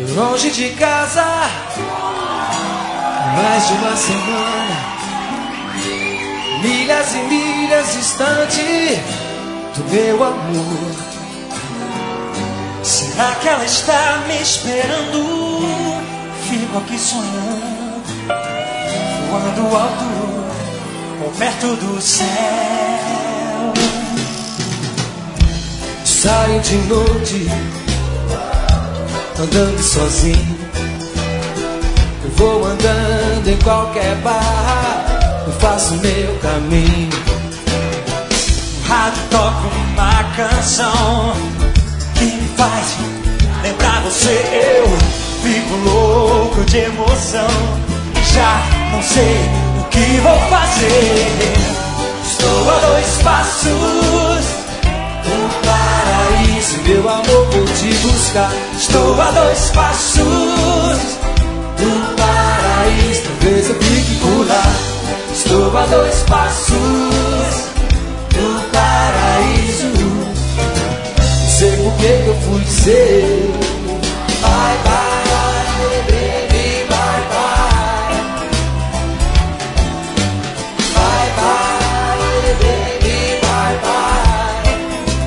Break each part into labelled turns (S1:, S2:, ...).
S1: longe de casa, mais de uma semana, milhas e milhas distante do meu amor.
S2: Será que ela está me esperando? Fico aqui sonhando, voando alto ou perto do céu.
S1: Saio de noite, andando sozinho. Eu vou andando em qualquer bar, eu faço meu caminho.
S2: O rádio toca uma canção que me faz lembrar você. Eu fico louco de emoção e já não sei o que vou fazer. Estou a 2 passos
S1: do paraíso, meu amor, vou te buscar.
S2: Estou a 2 passos
S1: do paraíso, talvez eu fique por lá. Estou a 2 passos do paraíso. Não sei por que eu fui dizer bye bye, baby, bye bye. Bye bye, baby, bye bye.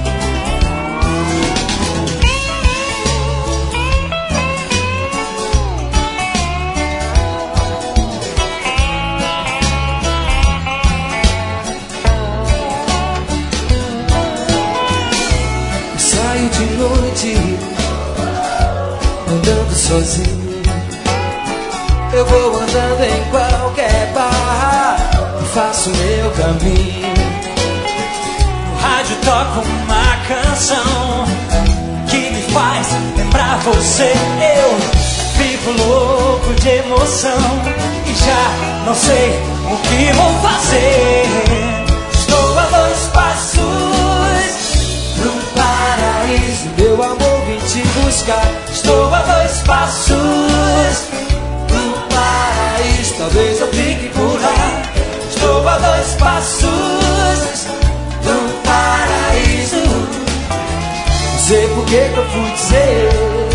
S1: Eu saio de noite, andando sozinho. Eu vou andando em qualquer bar e faço meu caminho.
S2: O rádio toca uma canção que me faz lembrar você. Eu fico louco de emoção e já não sei o que vou fazer. Estou a 2 passos
S1: Do paraíso, meu amor, vim te buscar.
S2: Estou a 2 passos
S1: Do paraíso, talvez eu fique por lá.
S2: Estou a 2 passos
S1: Do paraíso, não sei por que eu fui dizer